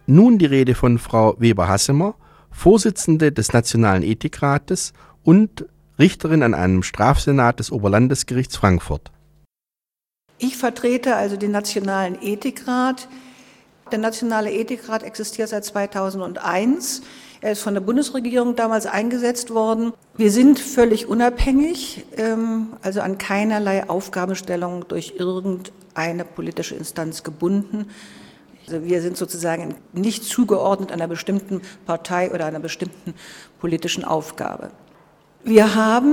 Nun die Rede von Frau Weber-Hassemer, Vorsitzende des Nationalen Ethikrates und Richterin an einem Strafsenat des Oberlandesgerichts Frankfurt. Ich vertrete also den Nationalen Ethikrat. Der Nationale Ethikrat existiert seit 2001. Er ist von der Bundesregierung damals eingesetzt worden. Wir sind völlig unabhängig, also an keinerlei Aufgabenstellung durch irgendeine politische Instanz gebunden. Also wir sind sozusagen nicht zugeordnet einer bestimmten Partei oder einer bestimmten politischen Aufgabe. Wir haben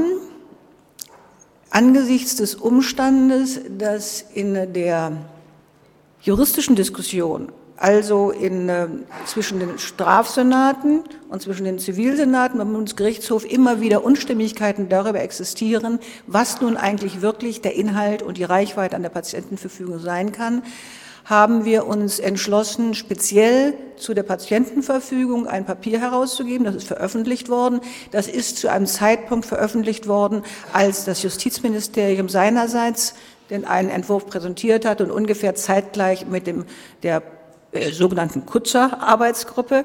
angesichts des Umstandes, dass in der juristischen Diskussion, also zwischen den Strafsenaten und zwischen den Zivilsenaten beim Bundesgerichtshof immer wieder Unstimmigkeiten darüber existieren, was nun eigentlich wirklich der Inhalt und die Reichweite an der Patientenverfügung sein kann, haben wir uns entschlossen, speziell zu der Patientenverfügung ein Papier herauszugeben. Das ist veröffentlicht worden. Das ist zu einem Zeitpunkt veröffentlicht worden, als das Justizministerium seinerseits einen Entwurf präsentiert hat und ungefähr zeitgleich mit der sogenannten Kutzer-Arbeitsgruppe.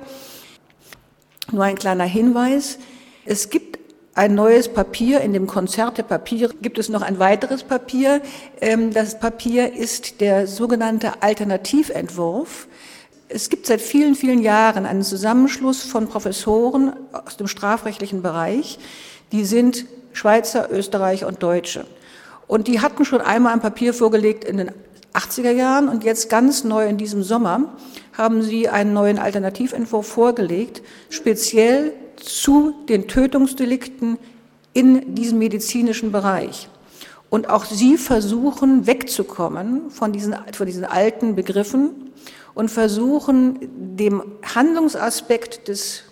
Nur ein kleiner Hinweis. Es gibt ein neues Papier. In dem Konzert der Papiere gibt es noch ein weiteres Papier. Das Papier ist der sogenannte Alternativentwurf. Es gibt seit vielen, vielen Jahren einen Zusammenschluss von Professoren aus dem strafrechtlichen Bereich. Die sind Schweizer, Österreicher und Deutsche. Und die hatten schon einmal ein Papier vorgelegt in den 80er Jahren und jetzt ganz neu in diesem Sommer haben sie einen neuen Alternativentwurf vorgelegt, speziell zu den Tötungsdelikten in diesem medizinischen Bereich. Und auch sie versuchen wegzukommen von diesen alten Begriffen und versuchen dem Handlungsaspekt des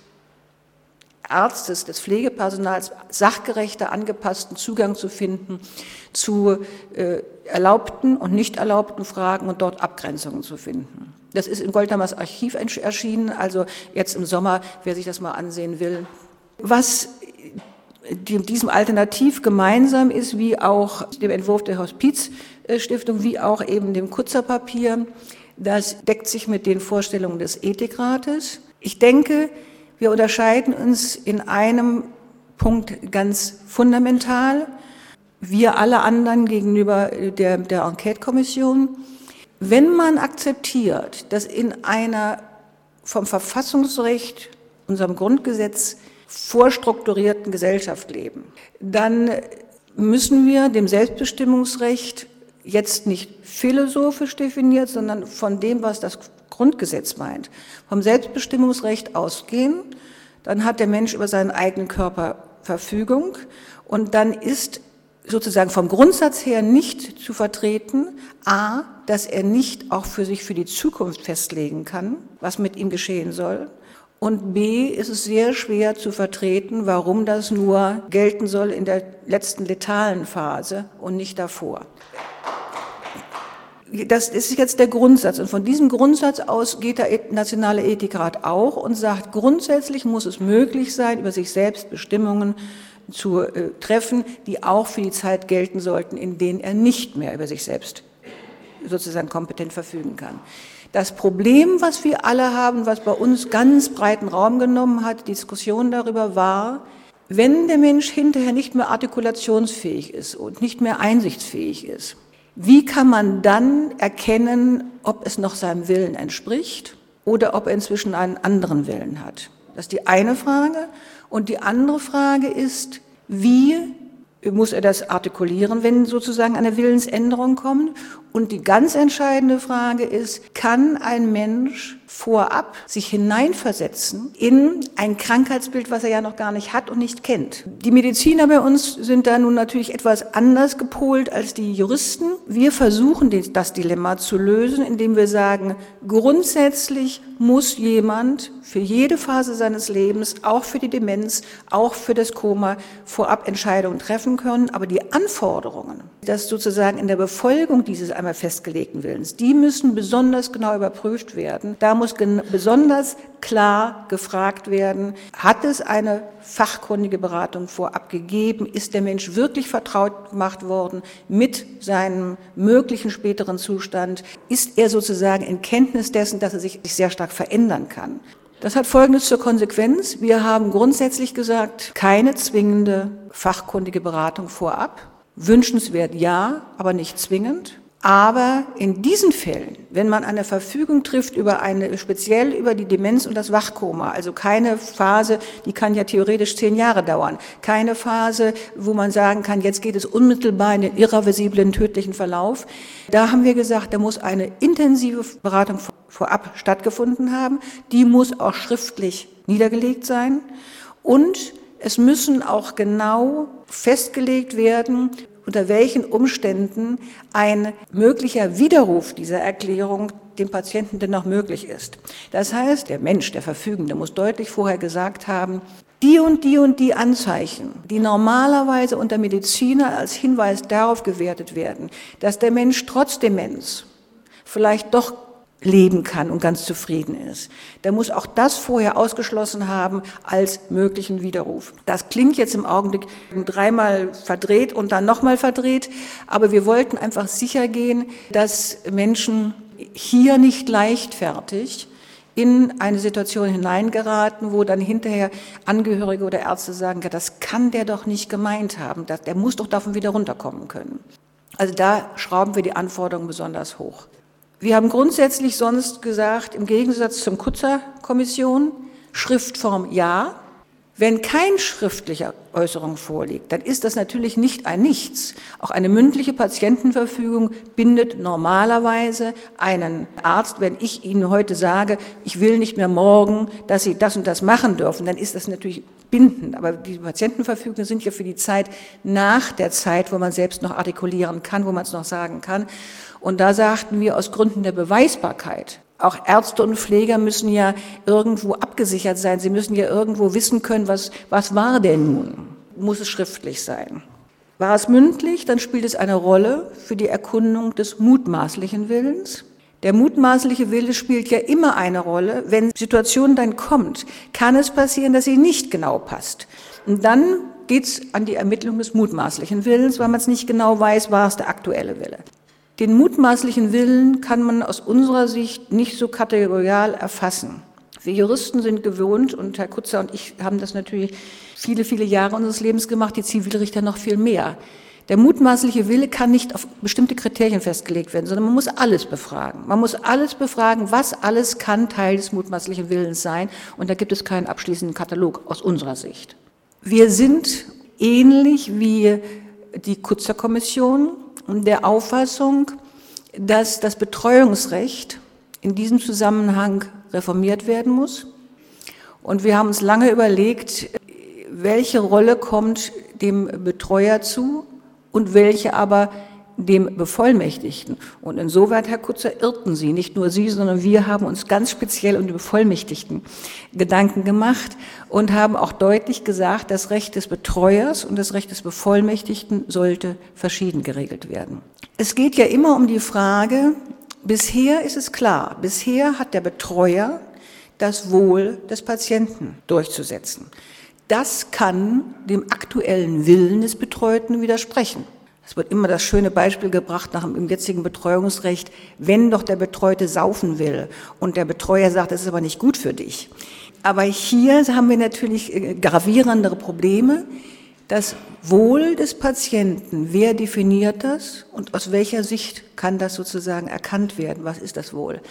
Arztes, des Pflegepersonals sachgerechter, angepassten Zugang zu finden zu erlaubten und nicht erlaubten Fragen und dort Abgrenzungen zu finden. Das ist im Goldamers Archiv erschienen, also jetzt im Sommer, wer sich das mal ansehen will. Was diesem Alternativ gemeinsam ist, wie auch dem Entwurf der Hospizstiftung, wie auch eben dem Kutzerpapier, das deckt sich mit den Vorstellungen des Ethikrates. Ich denke, wir unterscheiden uns in einem Punkt ganz fundamental. Wir alle anderen gegenüber der Enquete-Kommission. Wenn man akzeptiert, dass in einer vom Verfassungsrecht, unserem Grundgesetz, vorstrukturierten Gesellschaft leben, dann müssen wir dem Selbstbestimmungsrecht jetzt nicht philosophisch definiert, sondern von dem, was das Grundgesetz meint, vom Selbstbestimmungsrecht ausgehen. Dann hat der Mensch über seinen eigenen Körper Verfügung und dann ist sozusagen vom Grundsatz her nicht zu vertreten, a, dass er nicht auch für die Zukunft festlegen kann, was mit ihm geschehen soll, und b, ist es sehr schwer zu vertreten, warum das nur gelten soll in der letzten letalen Phase und nicht davor. Das ist jetzt der Grundsatz und von diesem Grundsatz aus geht der Nationale Ethikrat auch und sagt, grundsätzlich muss es möglich sein, über sich selbst Bestimmungen zu treffen, die auch für die Zeit gelten sollten, in denen er nicht mehr über sich selbst sozusagen kompetent verfügen kann. Das Problem, was wir alle haben, was bei uns ganz breiten Raum genommen hat, die Diskussion darüber war, wenn der Mensch hinterher nicht mehr artikulationsfähig ist und nicht mehr einsichtsfähig ist, wie kann man dann erkennen, ob es noch seinem Willen entspricht oder ob er inzwischen einen anderen Willen hat? Das ist die eine Frage. Und die andere Frage ist, wie muss er das artikulieren, wenn sozusagen eine Willensänderung kommt? Und die ganz entscheidende Frage ist, kann ein Mensch vorab sich hineinversetzen in ein Krankheitsbild, was er ja noch gar nicht hat und nicht kennt? Die Mediziner bei uns sind da nun natürlich etwas anders gepolt als die Juristen. Wir versuchen das Dilemma zu lösen, indem wir sagen, grundsätzlich muss jemand für jede Phase seines Lebens, auch für die Demenz, auch für das Koma, vorab Entscheidungen treffen können. Aber die Anforderungen, dass sozusagen in der Befolgung dieses einmal festgelegten Willens, die müssen besonders genau überprüft werden. Da muss besonders klar gefragt werden, hat es eine fachkundige Beratung vorab gegeben? Ist der Mensch wirklich vertraut gemacht worden mit seinem möglichen späteren Zustand? Ist er sozusagen in Kenntnis dessen, dass er sich sehr stark verändern kann? Das hat Folgendes zur Konsequenz. Wir haben grundsätzlich gesagt, keine zwingende fachkundige Beratung vorab. Wünschenswert ja, aber nicht zwingend. Aber in diesen Fällen, wenn man eine Verfügung trifft speziell über die Demenz und das Wachkoma, also keine Phase, die kann ja theoretisch 10 Jahre dauern, keine Phase, wo man sagen kann, jetzt geht es unmittelbar in den irreversiblen, tödlichen Verlauf, da haben wir gesagt, da muss eine intensive Beratung vorab stattgefunden haben, die muss auch schriftlich niedergelegt sein und es müssen auch genau festgelegt werden, unter welchen Umständen ein möglicher Widerruf dieser Erklärung dem Patienten denn noch möglich ist. Das heißt, der Mensch, der Verfügende, muss deutlich vorher gesagt haben, die und die Anzeichen, die normalerweise unter Mediziner als Hinweis darauf gewertet werden, dass der Mensch trotz Demenz vielleicht doch leben kann und ganz zufrieden ist. Der muss auch das vorher ausgeschlossen haben als möglichen Widerruf. Das klingt jetzt im Augenblick 3-mal verdreht und dann nochmal verdreht, aber wir wollten einfach sicher gehen, dass Menschen hier nicht leichtfertig in eine Situation hineingeraten, wo dann hinterher Angehörige oder Ärzte sagen, ja, das kann der doch nicht gemeint haben, der muss doch davon wieder runterkommen können. Also da schrauben wir die Anforderungen besonders hoch. Wir haben grundsätzlich sonst gesagt, im Gegensatz zum Kutzer-Kommission, Schriftform ja. Wenn keine schriftliche Äußerung vorliegt, dann ist das natürlich nicht ein Nichts. Auch eine mündliche Patientenverfügung bindet normalerweise einen Arzt. Wenn ich Ihnen heute sage, ich will nicht mehr morgen, dass Sie das und das machen dürfen, dann ist das natürlich bindend. Aber die Patientenverfügungen sind ja für die Zeit nach der Zeit, wo man selbst noch artikulieren kann, wo man es noch sagen kann. Und da sagten wir aus Gründen der Beweisbarkeit, auch Ärzte und Pfleger müssen ja irgendwo abgesichert sein. Sie müssen ja irgendwo wissen können, was war denn nun? Muss es schriftlich sein? War es mündlich, dann spielt es eine Rolle für die Erkundung des mutmaßlichen Willens. Der mutmaßliche Wille spielt ja immer eine Rolle. Wenn Situation dann kommt, kann es passieren, dass sie nicht genau passt. Und dann geht's an die Ermittlung des mutmaßlichen Willens, weil man es nicht genau weiß, war es der aktuelle Wille. Den mutmaßlichen Willen kann man aus unserer Sicht nicht so kategorial erfassen. Wir Juristen sind gewohnt, und Herr Kutzer und ich haben das natürlich viele, viele Jahre unseres Lebens gemacht, die Zivilrichter noch viel mehr. Der mutmaßliche Wille kann nicht auf bestimmte Kriterien festgelegt werden, sondern man muss alles befragen. Man muss alles befragen, was alles kann Teil des mutmaßlichen Willens sein. Und da gibt es keinen abschließenden Katalog aus unserer Sicht. Wir sind ähnlich wie die Kutzer-Kommission der Auffassung, dass das Betreuungsrecht in diesem Zusammenhang reformiert werden muss. Und wir haben uns lange überlegt, welche Rolle kommt dem Betreuer zu und welche aber dem Bevollmächtigten. Und insoweit, Herr Kutzer, irrten Sie, nicht nur Sie, sondern wir haben uns ganz speziell um die Bevollmächtigten Gedanken gemacht und haben auch deutlich gesagt, das Recht des Betreuers und das Recht des Bevollmächtigten sollte verschieden geregelt werden. Es geht ja immer um die Frage, bisher ist es klar, bisher hat der Betreuer das Wohl des Patienten durchzusetzen. Das kann dem aktuellen Willen des Betreuten widersprechen. Es wird immer das schöne Beispiel gebracht nach dem jetzigen Betreuungsrecht, wenn doch der Betreute saufen will und der Betreuer sagt, das ist aber nicht gut für dich. Aber hier haben wir natürlich gravierendere Probleme. Das Wohl des Patienten, wer definiert das und aus welcher Sicht kann das sozusagen erkannt werden? Was ist das Wohl?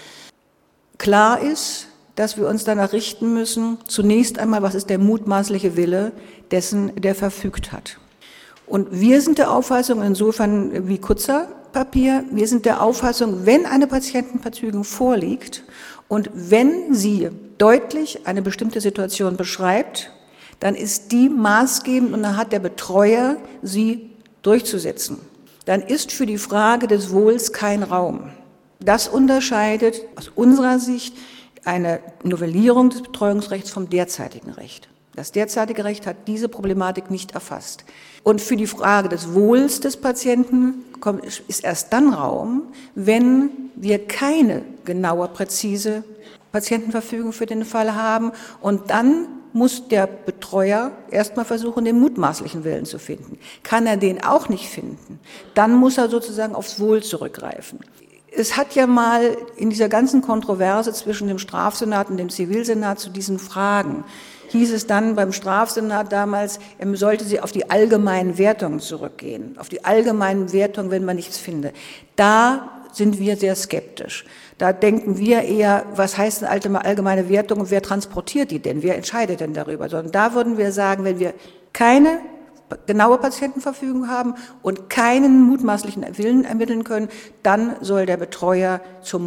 Klar ist, dass wir uns danach richten müssen, zunächst einmal, was ist der mutmaßliche Wille dessen, der verfügt hat. Und wir sind der Auffassung, insofern wie Kutzer-Papier, wir sind der Auffassung, wenn eine Patientenverfügung vorliegt und wenn sie deutlich eine bestimmte Situation beschreibt, dann ist die maßgebend und dann hat der Betreuer sie durchzusetzen. Dann ist für die Frage des Wohls kein Raum. Das unterscheidet aus unserer Sicht eine Novellierung des Betreuungsrechts vom derzeitigen Recht. Das derzeitige Recht hat diese Problematik nicht erfasst. Und für die Frage des Wohls des Patienten ist erst dann Raum, wenn wir keine genaue, präzise Patientenverfügung für den Fall haben und dann muss der Betreuer erstmal versuchen, den mutmaßlichen Willen zu finden. Kann er den auch nicht finden, dann muss er sozusagen aufs Wohl zurückgreifen. Es hat ja mal in dieser ganzen Kontroverse zwischen dem Strafsenat und dem Zivilsenat zu diesen Fragen, hieß es dann beim Strafsenat damals, er sollte sie auf die allgemeinen Wertungen zurückgehen, auf die allgemeinen Wertungen, wenn man nichts findet. Da sind wir sehr skeptisch. Da denken wir eher, was heißt eine allgemeine Wertung und wer transportiert die denn? Wer entscheidet denn darüber? Sondern da würden wir sagen, wenn wir keine genaue Patientenverfügung haben und keinen mutmaßlichen Willen ermitteln können, dann soll der Betreuer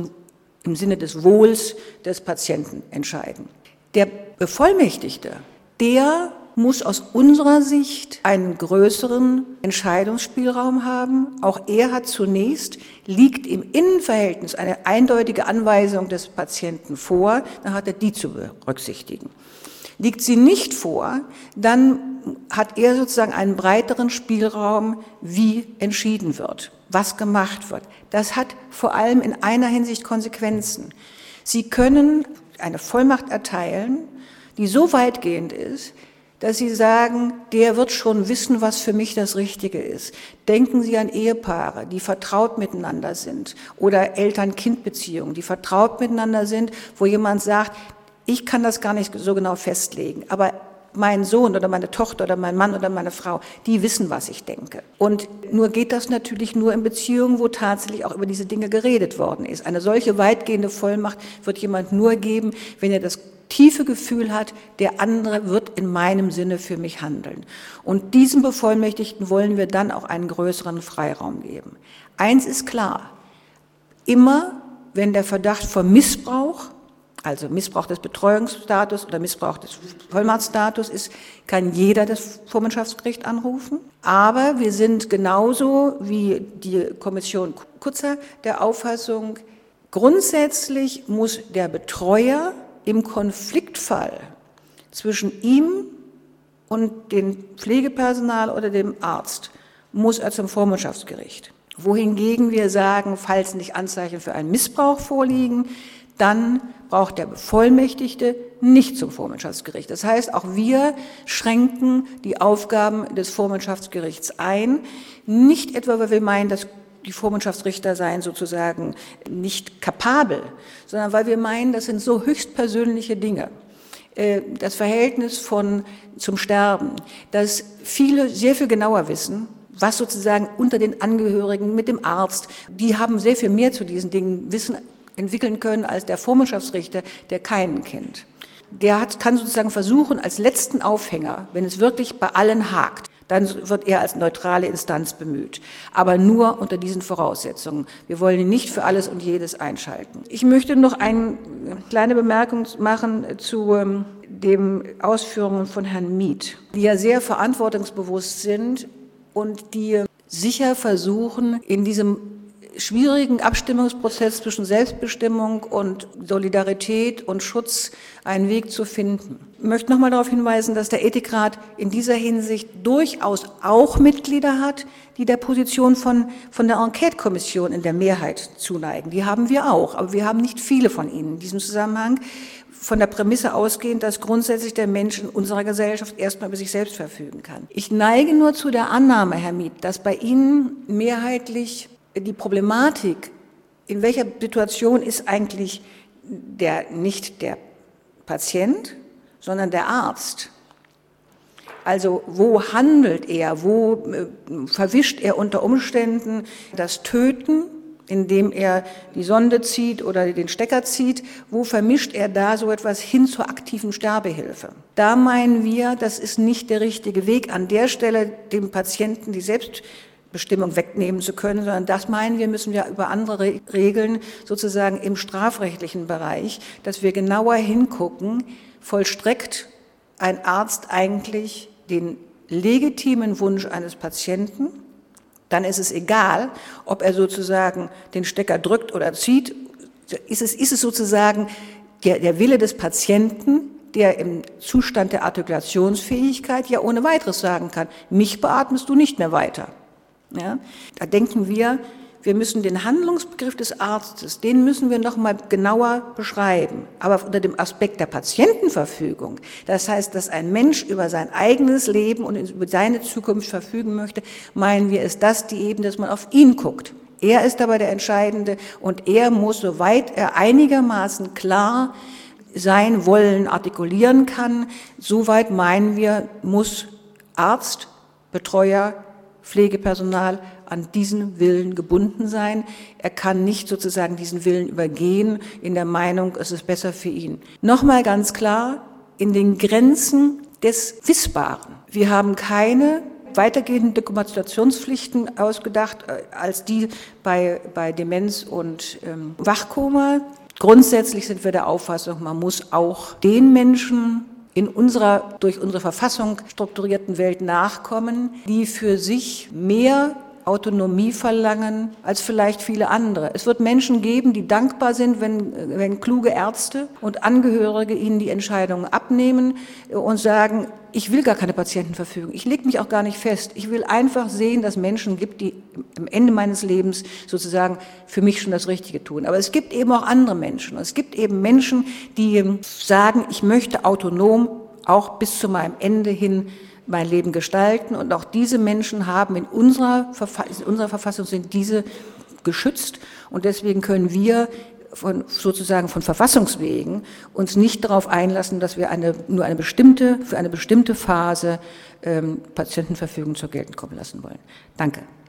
im Sinne des Wohls des Patienten entscheiden. Der Bevollmächtigte, der muss aus unserer Sicht einen größeren Entscheidungsspielraum haben. Auch er hat zunächst, liegt im Innenverhältnis eine eindeutige Anweisung des Patienten vor, dann hat er die zu berücksichtigen. Liegt sie nicht vor, dann hat er sozusagen einen breiteren Spielraum, wie entschieden wird, was gemacht wird. Das hat vor allem in einer Hinsicht Konsequenzen. Sie können eine Vollmacht erteilen, die so weitgehend ist, dass Sie sagen, der wird schon wissen, was für mich das Richtige ist. Denken Sie an Ehepaare, die vertraut miteinander sind, oder Eltern-Kind-Beziehungen, die vertraut miteinander sind, wo jemand sagt, ich kann das gar nicht so genau festlegen, aber mein Sohn oder meine Tochter oder mein Mann oder meine Frau, die wissen, was ich denke. Und nur geht das natürlich nur in Beziehungen, wo tatsächlich auch über diese Dinge geredet worden ist. Eine solche weitgehende Vollmacht wird jemand nur geben, wenn er das tiefe Gefühl hat, der andere wird in meinem Sinne für mich handeln. Und diesem Bevollmächtigten wollen wir dann auch einen größeren Freiraum geben. Eins ist klar, immer wenn der Verdacht von Missbrauch, also Missbrauch des Betreuungsstatus oder Missbrauch des Vollmachtsstatus ist, kann jeder das Vormundschaftsgericht anrufen. Aber wir sind genauso wie die Kommission Kutzer der Auffassung, grundsätzlich muss der Betreuer im Konfliktfall zwischen ihm und dem Pflegepersonal oder dem Arzt, muss er zum Vormundschaftsgericht. Wohingegen wir sagen, falls nicht Anzeichen für einen Missbrauch vorliegen, dann braucht der Bevollmächtigte nicht zum Vormundschaftsgericht. Das heißt, auch wir schränken die Aufgaben des Vormundschaftsgerichts ein, nicht etwa, weil wir meinen, dass die Vormundschaftsrichter seien sozusagen nicht kapabel, sondern weil wir meinen, das sind so höchstpersönliche Dinge. Das Verhältnis zum Sterben, dass viele sehr viel genauer wissen, was sozusagen unter den Angehörigen mit dem Arzt, die haben sehr viel mehr zu diesen Dingen Wissen entwickeln können als der Vormundschaftsrichter, der keinen kennt. Der kann sozusagen versuchen, als letzten Aufhänger, wenn es wirklich bei allen hakt, dann wird er als neutrale Instanz bemüht. Aber nur unter diesen Voraussetzungen. Wir wollen ihn nicht für alles und jedes einschalten. Ich möchte noch eine kleine Bemerkung machen zu den Ausführungen von Herrn Mieth, die ja sehr verantwortungsbewusst sind und die sicher versuchen, in diesem schwierigen Abstimmungsprozess zwischen Selbstbestimmung und Solidarität und Schutz einen Weg zu finden. Ich möchte noch mal darauf hinweisen, dass der Ethikrat in dieser Hinsicht durchaus auch Mitglieder hat, die der Position von der Enquete-Kommission in der Mehrheit zuneigen. Die haben wir auch, aber wir haben nicht viele von ihnen in diesem Zusammenhang. Von der Prämisse ausgehend, dass grundsätzlich der Mensch in unserer Gesellschaft erstmal über sich selbst verfügen kann. Ich neige nur zu der Annahme, Herr Mieth, dass bei Ihnen mehrheitlich die Problematik, in welcher Situation ist eigentlich nicht der Patient, sondern der Arzt. Also wo handelt er, wo verwischt er unter Umständen das Töten, indem er die Sonde zieht oder den Stecker zieht, wo vermischt er da so etwas hin zur aktiven Sterbehilfe? Da meinen wir, das ist nicht der richtige Weg, an der Stelle dem Patienten die Selbstbestimmung wegnehmen zu können, sondern das meinen wir, müssen wir über andere Regeln sozusagen im strafrechtlichen Bereich, dass wir genauer hingucken, vollstreckt ein Arzt eigentlich den legitimen Wunsch eines Patienten, dann ist es egal, ob er sozusagen den Stecker drückt oder zieht, ist es sozusagen der Wille des Patienten, der im Zustand der Artikulationsfähigkeit ja ohne weiteres sagen kann, mich beatmest du nicht mehr weiter. Ja? Da denken wir, wir müssen den Handlungsbegriff des Arztes, den müssen wir noch mal genauer beschreiben, aber unter dem Aspekt der Patientenverfügung. Das heißt, dass ein Mensch über sein eigenes Leben und über seine Zukunft verfügen möchte, meinen wir, ist das die Ebene, dass man auf ihn guckt. Er ist aber der Entscheidende und er muss, soweit er einigermaßen klar sein Wollen artikulieren kann, soweit meinen wir, muss Arzt, Betreuer, Pflegepersonal an diesen Willen gebunden sein. Er kann nicht sozusagen diesen Willen übergehen in der Meinung, es ist besser für ihn. Nochmal ganz klar, in den Grenzen des Wissbaren. Wir haben keine weitergehenden Dokumentationspflichten ausgedacht, als die bei Demenz und Wachkoma. Grundsätzlich sind wir der Auffassung, man muss auch den Menschen in unserer durch unsere Verfassung strukturierten Welt nachkommen, die für sich mehr Autonomie verlangen als vielleicht viele andere. Es wird Menschen geben, die dankbar sind, wenn kluge Ärzte und Angehörige ihnen die Entscheidungen abnehmen und sagen, ich will gar keine Patientenverfügung, ich lege mich auch gar nicht fest. Ich will einfach sehen, dass es Menschen gibt, die am Ende meines Lebens sozusagen für mich schon das Richtige tun. Aber es gibt eben auch andere Menschen. Es gibt eben Menschen, die sagen, ich möchte autonom auch bis zu meinem Ende hin mein Leben gestalten. Und auch diese Menschen haben in unserer Verfassung sind diese geschützt. Und deswegen können wir sozusagen von Verfassungswegen uns nicht darauf einlassen, dass wir für eine bestimmte Phase Patientenverfügung zur Geltung kommen lassen wollen. Danke.